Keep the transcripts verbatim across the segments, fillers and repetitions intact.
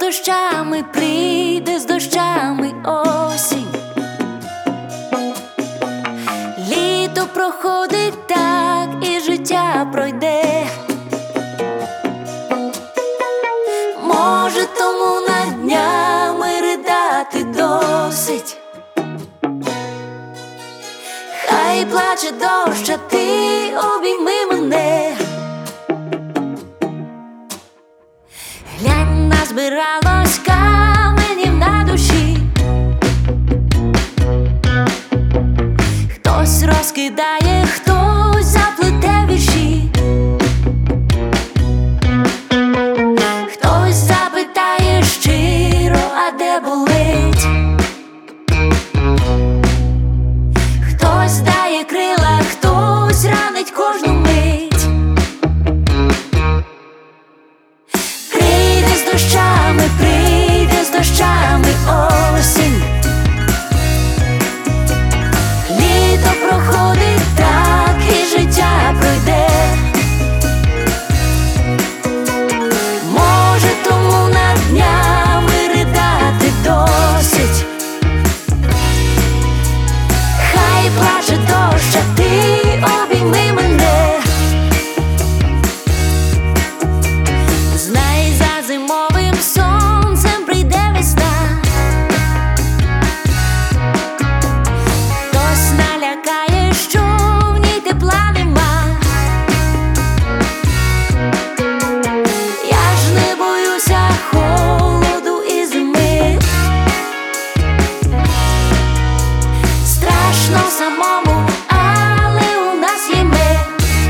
дощами, прийде з дощами осінь. Літо проходить так, і життя пройде. Може, тому над днями ридати досить. Хай плаче дощ, а ти обійми мене. Глянь, назбиралось каменів на душі. Хтось розкидає, хтось заплете вірші. Хтось запитає щиро, а де болить. Хтось дає крила, хтось ранить кожну мить. Прийде з дощами, прийде з дощами осінь. Літо проходить так, і життя пройде. Може, тому над днями ридати досить. Хай плаче дощ, а ти обійми мене. Знай, за зимовим сонцем прийде весна. Хтось налякає, що в ній тепла нема. Я ж не боюся холоду і зими. Страшно самому, але у нас є ми.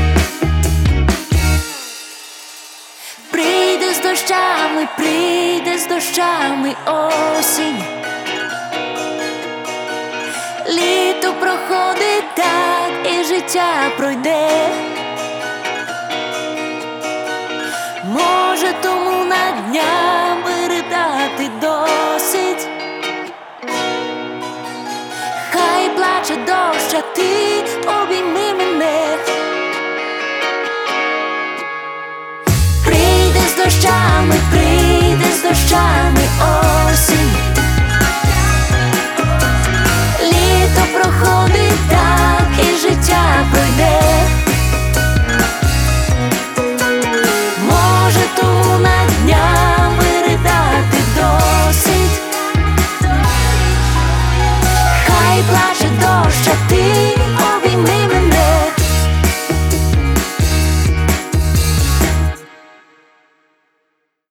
Прийде з дощами, прийде з дощами осінь. Літо проходить так, і життя пройде. Може, тому над днями ридати досить. Хай плаче дощ, а ти обійми мене.